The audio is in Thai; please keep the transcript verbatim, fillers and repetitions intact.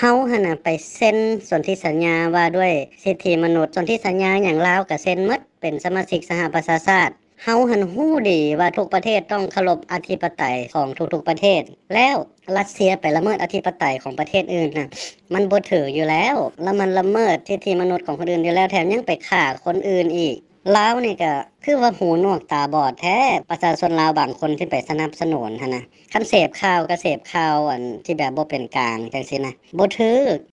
าหั่นน่ะไปเซ็นสนธิสัญญาว่าด้วยสิทธิมนุษย์สนธิสัญญาหยังลาวก็เซ็นหมดเป็นสมาชิกสหประชาชาติเฮาหั้นรู้ดีว่าทุกประเทศต้องเคารพอธิปไตยของทุกๆประเทศแล้วรัสเซียไปละเมิดอธิปไตยของประเทศอื่นน่ะมันบ่ถืออยู่แล้วแล้วมันละเมิดสิทธิมนุษย์ของคนอื่นอยู่แล้วแถมยังไปฆ่าคนอื่นอีกลาวนี่ก็คือว่าหูหนวกตาบอดแท้ประชาชนลาวบางคนที่ไปสนับสนุนหั่นน่ะคันเสพข่าวก็เสพข่าวอันที่แบบบ่เป็นกลางจังซี่นะบ่ถูก